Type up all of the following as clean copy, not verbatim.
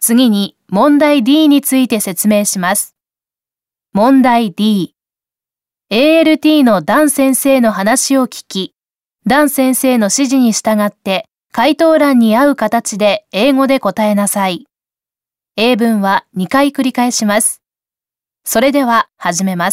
次に問題 D について説明します。問題 D。ALT のダン先生の話を聞き、ダン先生の指示に従って回答欄に合う形で英語で答えなさい。英文は2回繰り返します。それでは始めます。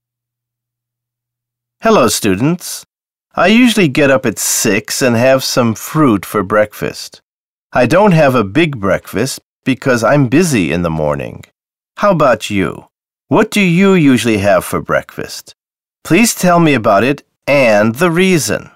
Hello, students. I usually get up at 6 and have some fruit for breakfast. I don't have a big breakfast because I'm busy in the morning. How about you? What do you usually have for breakfast? Please tell me about it and the reason.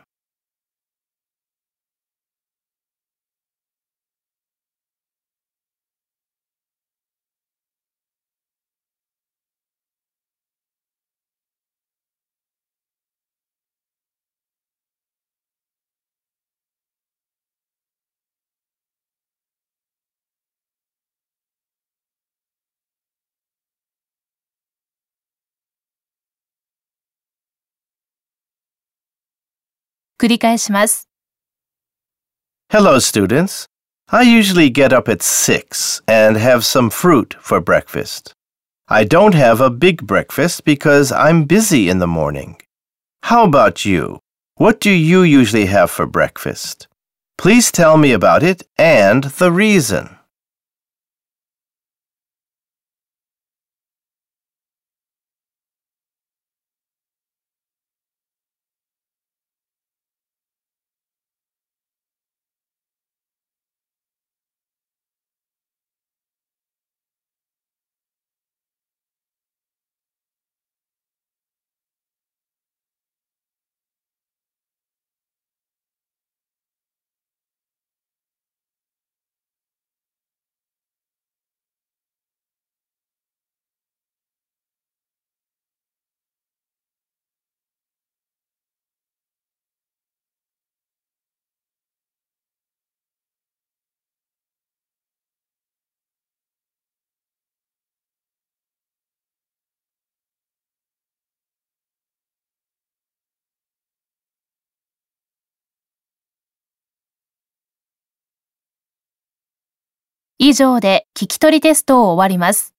繰り返します。 Hello, students. I usually get up at 6 and have some fruit for breakfast. I don't have a big breakfast because I'm busy in the morning. How about you? What do you usually have for breakfast? Please tell me about it and the reason. 以上で聞き取りテストを終わります。